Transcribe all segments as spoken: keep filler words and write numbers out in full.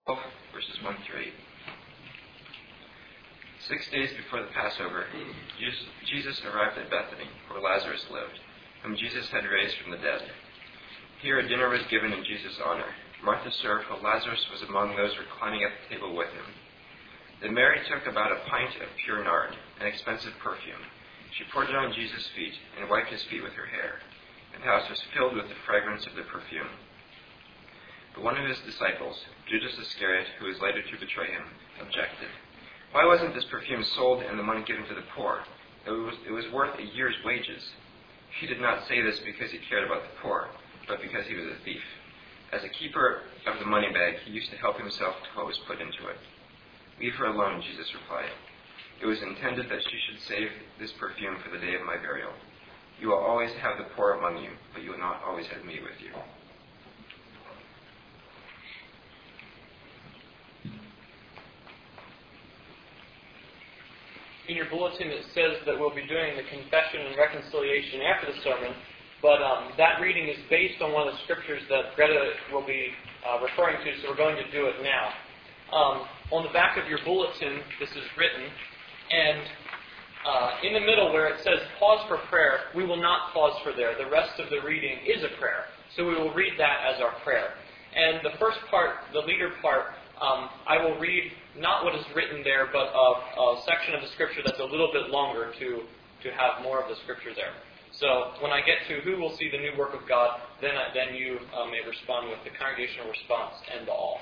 twelve, verses one through eight. Six days before the Passover, Jesus arrived at Bethany, where Lazarus lived, whom Jesus had raised from the dead. Here a dinner was given in Jesus' honor. Martha served, while Lazarus was among those reclining at the table with him. Then Mary took about a pint of pure nard, an expensive perfume. She poured it on Jesus' feet and wiped his feet with her hair, and the house was filled with the fragrance of the perfume. But one of his disciples, Judas Iscariot, who was later to betray him, objected. Why wasn't this perfume sold and the money given to the poor? It was, it was worth a year's wages. He did not say this because he cared about the poor, but because he was a thief. As a keeper of the money bag, he used to help himself to what was put into it. Leave her alone, Jesus replied. It was intended that she should save this perfume for the day of my burial. You will always have the poor among you, but you will not always have me with you. In your bulletin it says that we'll be doing the confession and reconciliation after the sermon, but um, that reading is based on one of the scriptures that Greta will be uh, referring to, so we're going to do it now. Um, on the back of your bulletin, this is written, and uh, in the middle where it says pause for prayer, we will not pause for there. The rest of the reading is a prayer, so we will read that as our prayer. And the first part, the leader part, um, I will read not what is written there, but a, a section of the scripture that's a little bit longer to, to have more of the scripture there. So when I get to who will see the new work of God, then, I, then you uh, may respond with the congregational response and the all.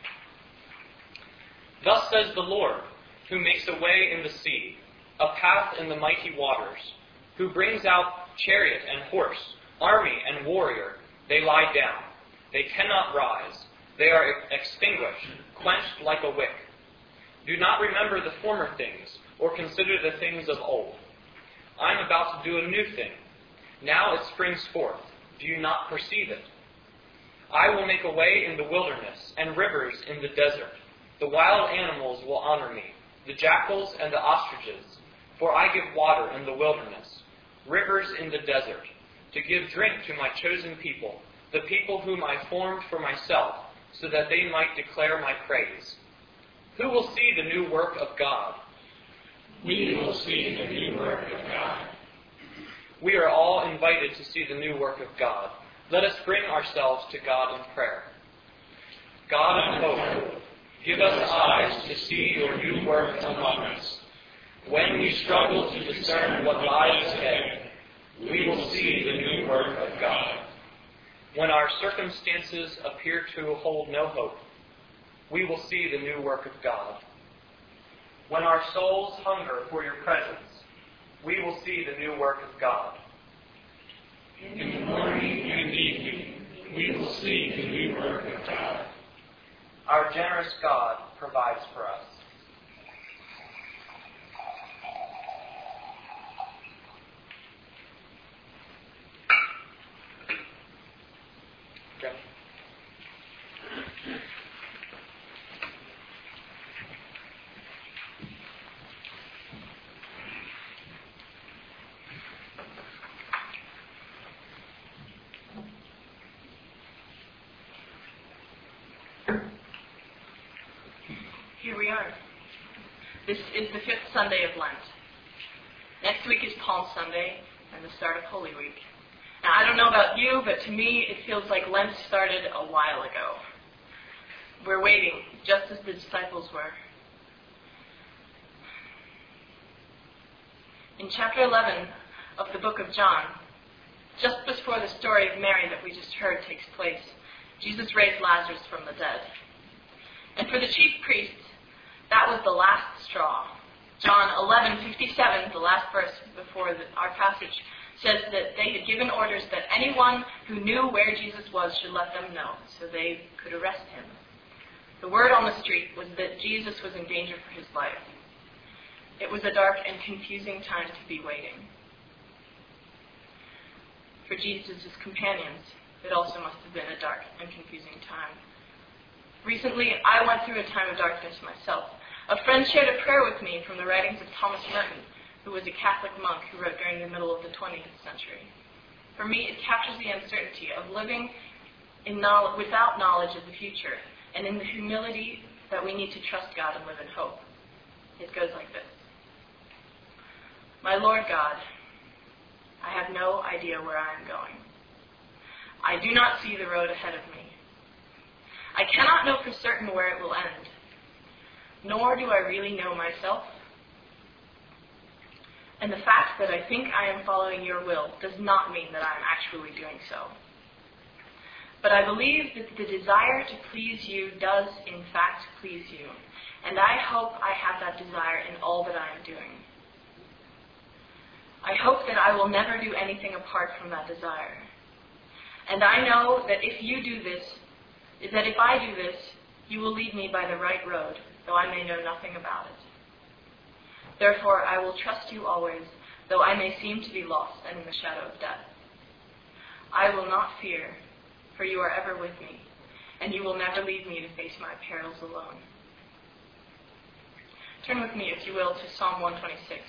Thus says the Lord, who makes a way in the sea, a path in the mighty waters, who brings out chariot and horse, army and warrior. They lie down. They cannot rise. They are extinguished, quenched like a wick. Do not remember the former things, or consider the things of old. I am about to do a new thing. Now it springs forth. Do you not perceive it? I will make a way in the wilderness, and rivers in the desert. The wild animals will honor me, the jackals and the ostriches, for I give water in the wilderness, rivers in the desert, to give drink to my chosen people, the people whom I formed for myself, so that they might declare my praise. Who will see the new work of God? We will see the new work of God. We are all invited to see the new work of God. Let us bring ourselves to God in prayer. God of hope, give us eyes to see your new work among us. When we struggle to discern what lies ahead, we will see the new work of God. When our circumstances appear to hold no hope, we will see the new work of God. When our souls hunger for your presence, we will see the new work of God. In the morning and evening, we will see the new work of God. Our generous God provides for us. Okay. Here we are. This is the fifth Sunday of Lent. Next week is Palm Sunday and the start of Holy Week. Now, I don't know about you, but to me it feels like Lent started a while ago. We're waiting, just as the disciples were. In chapter eleven of the book of John, just before the story of Mary that we just heard takes place, Jesus raised Lazarus from the dead. And for the chief priests, that was the last straw. John eleven fifty-seven, the last verse before the, our passage, says that they had given orders that anyone who knew where Jesus was should let them know, so they could arrest him. The word on the street was that Jesus was in danger for his life. It was a dark and confusing time to be waiting. For Jesus' companions, it also must have been a dark and confusing time. Recently, I went through a time of darkness myself. A friend shared a prayer with me from the writings of Thomas Merton, who was a Catholic monk who wrote during the middle of the twentieth century. For me, it captures the uncertainty of living in knowledge, without knowledge of the future, and in the humility that we need to trust God and live in hope. It goes like this. My Lord God, I have no idea where I am going. I do not see the road ahead of me. I cannot know for certain where it will end, nor do I really know myself. And the fact that I think I am following your will does not mean that I am actually doing so. But I believe that the desire to please you does in fact please you, and I hope I have that desire in all that I am doing. I hope that I will never do anything apart from that desire. And I know that if you do this, that if I do this, you will lead me by the right road, though I may know nothing about it. Therefore, I will trust you always, though I may seem to be lost and in the shadow of death. I will not fear, for you are ever with me, and you will never leave me to face my perils alone. Turn with me, if you will, to Psalm one twenty-six.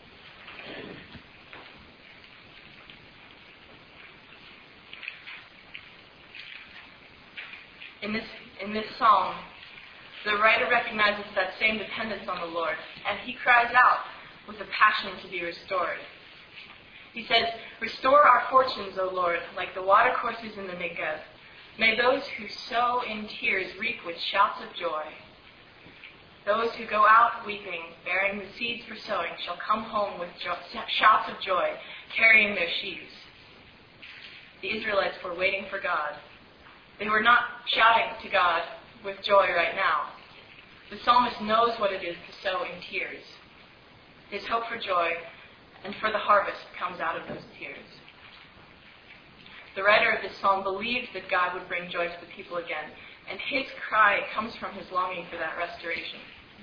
In this, in this psalm, the writer recognizes that same dependence on the Lord, and he cries out with a passion to be restored. He says, "Restore our fortunes, O Lord, like the watercourses in the Negev. May those who sow in tears reap with shouts of joy. Those who go out weeping, bearing the seeds for sowing, shall come home with jo- shouts of joy, carrying their sheaves." The Israelites were waiting for God. They were not shouting to God with joy right now. The psalmist knows what it is to sow in tears. His hope for joy and for the harvest comes out of those tears. The writer of this psalm believed that God would bring joy to the people again, and his cry comes from his longing for that restoration.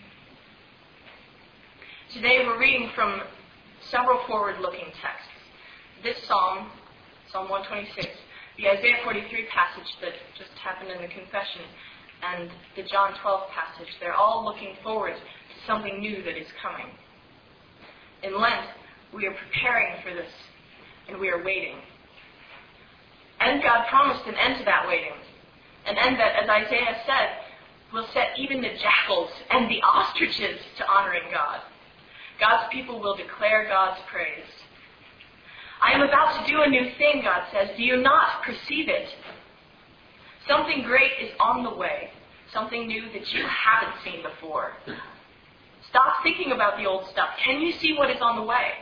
Today we're reading from several forward-looking texts. This psalm, Psalm one twenty-six, the Isaiah forty-three passage that just happened in the confession, and the John twelve passage, they're all looking forward to something new that is coming. In Lent, we are preparing for this, and we are waiting. And God promised an end to that waiting, an end that, as Isaiah said, will set even the jackals and the ostriches to honoring God. God's people will declare God's praise. I am about to do a new thing, God says. Do you not perceive it? Something great is on the way, something new that you haven't seen before. Stop thinking about the old stuff. Can you see what is on the way?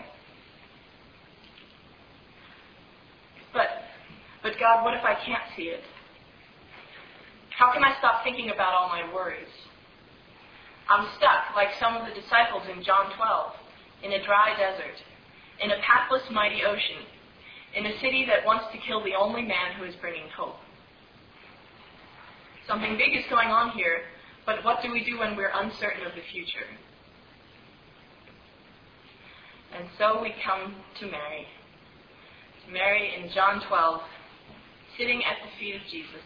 But, but God, what if I can't see it? How can I stop thinking about all my worries? I'm stuck, like some of the disciples in John twelve, in a dry desert, in a pathless mighty ocean, in a city that wants to kill the only man who is bringing hope. Something big is going on here, but what do we do when we're uncertain of the future? And so we come to Mary. Mary in John twelve, sitting at the feet of Jesus.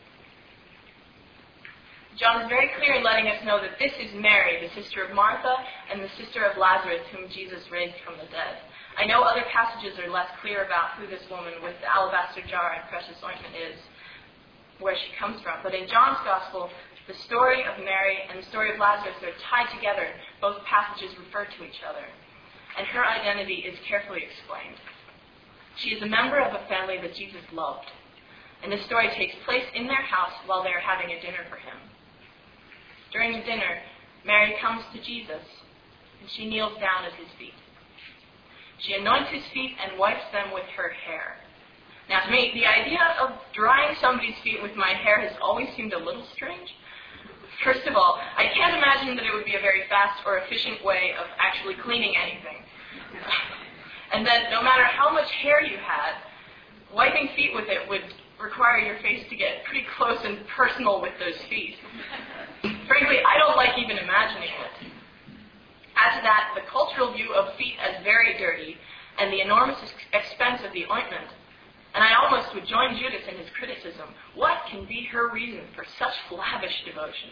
John is very clear in letting us know that this is Mary, the sister of Martha and the sister of Lazarus, whom Jesus raised from the dead. I know other passages are less clear about who this woman with the alabaster jar and precious ointment is, where she comes from. But in John's Gospel, the story of Mary and the story of Lazarus are tied together. Both passages refer to each other. And her identity is carefully explained. She is a member of a family that Jesus loved. And this story takes place in their house while they are having a dinner for him. During the dinner, Mary comes to Jesus, and she kneels down at his feet. She anoints his feet and wipes them with her hair. Now, to me, the idea of drying somebody's feet with my hair has always seemed a little strange. First of all, I can't imagine that it would be a very fast or efficient way of actually cleaning anything. And then, no matter how much hair you had, wiping feet with it would require your face to get pretty close and personal with those feet. Frankly, I don't like even imagining it. Add to that the cultural view of feet as very dirty and the enormous expense of the ointment, and I almost would join Judas in his criticism. What can be her reason for such lavish devotion?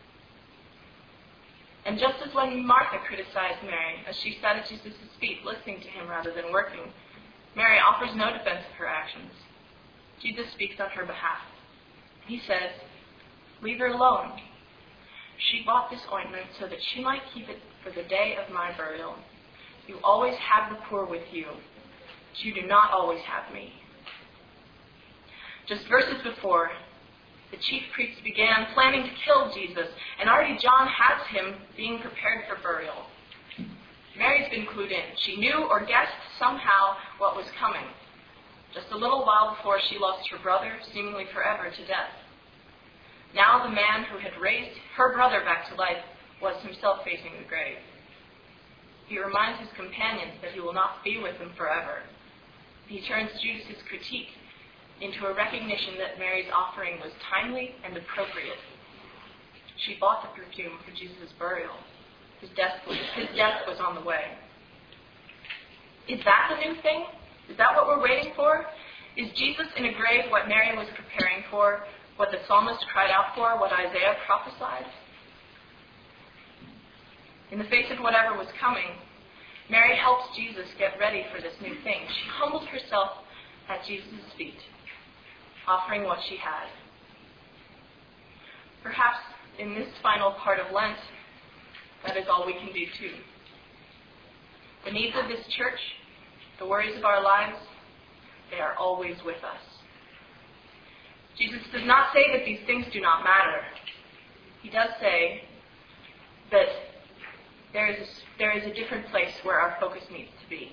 And just as when Martha criticized Mary as she sat at Jesus' feet, listening to him rather than working, Mary offers no defense of her actions. Jesus speaks on her behalf. He says, Leave her alone. She bought this ointment so that she might keep it for the day of my burial. You always have the poor with you, but you do not always have me." Just verses before, the chief priests began planning to kill Jesus, and already John has him being prepared for burial. Mary's been clued in. She knew or guessed somehow what was coming, just a little while before she lost her brother, seemingly forever, to death. Now the man who had raised her brother back to life was himself facing the grave. He reminds his companions that he will not be with them forever. He turns Judas's critique into a recognition that Mary's offering was timely and appropriate. She bought the perfume for Jesus' burial. His death, was, his death was on the way. Is that the new thing? Is that what we're waiting for? Is Jesus in a grave what Mary was preparing for, what the psalmist cried out for, what Isaiah prophesied? In the face of whatever was coming, Mary helped Jesus get ready for this new thing. She humbled herself at Jesus' feet, offering what she had. Perhaps in this final part of Lent, that is all we can do too. The needs of this church, the worries of our lives, they are always with us. Jesus does not say that these things do not matter. He does say that there is, there is a different place where our focus needs to be.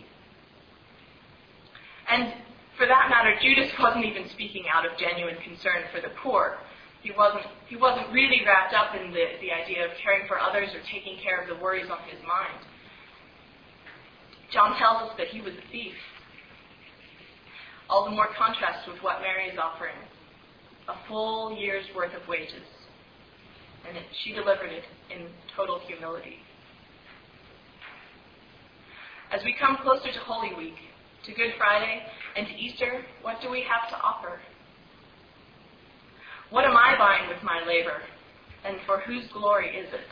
And for that matter, Judas wasn't even speaking out of genuine concern for the poor. He wasn't, he wasn't really wrapped up in the, the idea of caring for others or taking care of the worries on his mind. John tells us that he was a thief. All the more contrast with what Mary is offering. A full year's worth of wages. And it, she delivered it in total humility. As we come closer to Holy Week, to Good Friday, and to Easter, what do we have to offer? What am I buying with my labor? And for whose glory is it?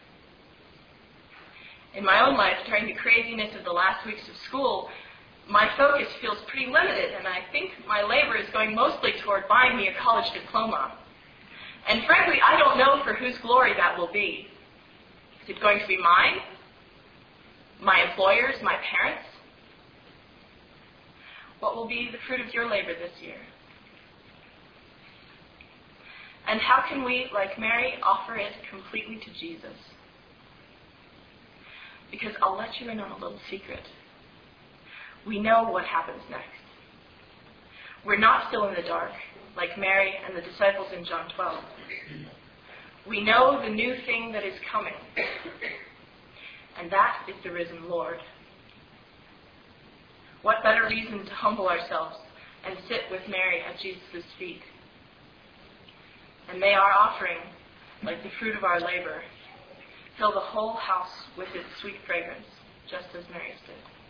In my own life, during the craziness of the last weeks of school, my focus feels pretty limited, and I think my labor is going mostly toward buying me a college diploma. And frankly, I don't know for whose glory that will be. Is it going to be mine? My employers? My parents? What will be the fruit of your labor this year? And how can we, like Mary, offer it completely to Jesus? Because I'll let you in on a little secret. We know what happens next. We're not still in the dark, like Mary and the disciples in John twelve. We know the new thing that is coming, and that is the risen Lord. What better reason to humble ourselves and sit with Mary at Jesus' feet? And may our offering, like the fruit of our labor, fill the whole house with its sweet fragrance, just as Mary's did.